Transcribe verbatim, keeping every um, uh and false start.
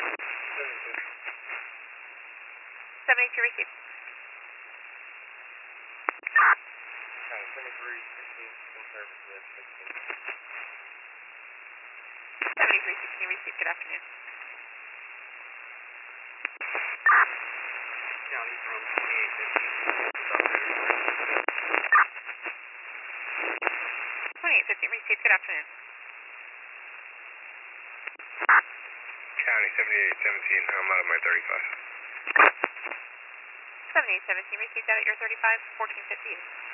seventy-two received. County seventy-three, sixteen, in service with sixteen. seventy-three sixteen received, good afternoon. County from twenty-eight fifteen. twenty-eight fifteen received, good afternoon. County seventy-eight seventeen, I'm out of my thirty-five. seventy-eight seventeen received out at your thirty-five, fourteen fifty-eight.